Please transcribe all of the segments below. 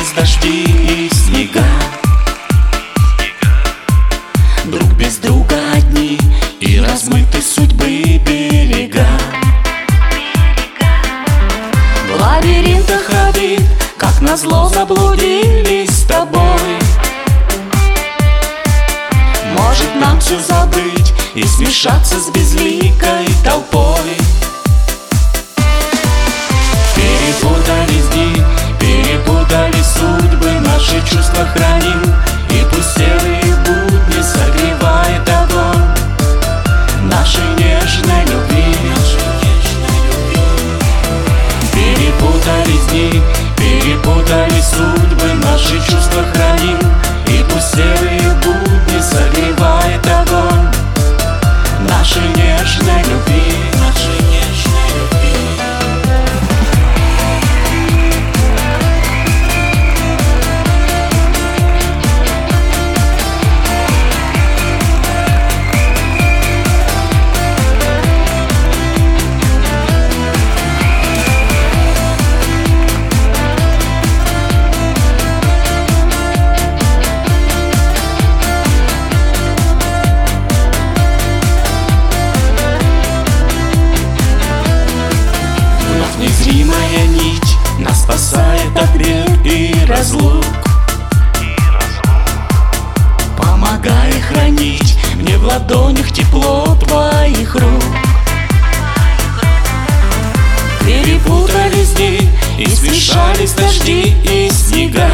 смешались дожди и снега. Друг без друга одни и размыты судьбы берега. В лабиринтах обид, как назло, заблудились с тобой. Может, нам все забыть и смешаться с безликой толпой. Перепутались дни, перепутали судьбы, наши чувства храним, и пусть серые будни согревает огонь нашей нежной любви. Перепутались дни, перепутали судьбы, наши чувства храним, и пусть серые будни согревает огонь нашей нежной любви. Незримая нить нас спасает от бед и разлук, помогая хранить мне в ладонях тепло твоих рук. Перепутались дни и смешались дожди и снега,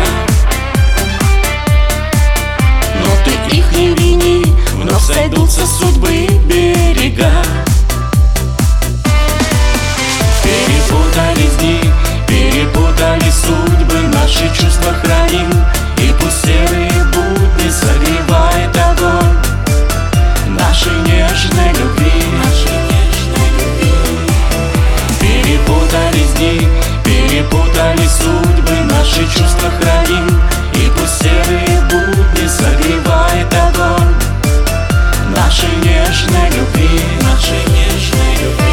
но ты их не вини, вновь сойдутся судьбы берега. Перепутались дни, перепутали судьбы, наши чувства храним, и пусть серые будни согревает огонь нашей нежной любви. Перепутались дни, перепутали судьбы, наши чувства храним, и пусть серые будни согревает огонь нашей нежной любви, нашей нежной любви.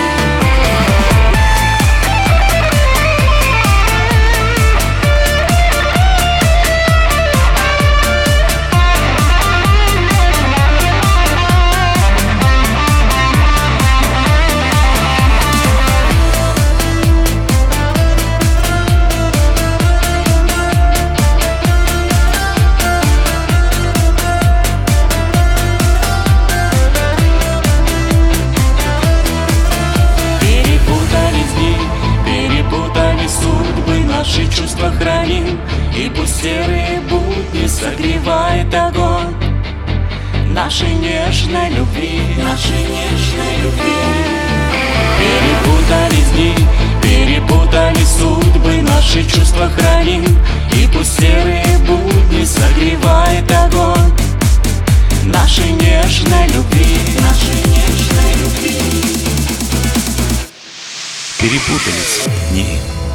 Наши чувства храним, и пусть серые будни согревает огонь нашей нежной любви, нашей нежной любви. Перепутались дни, перепутали судьбы, наши чувства храним, и пусть серые будни согревает огонь нашей нежной любви, нашей нежной любви. Перепутались дни.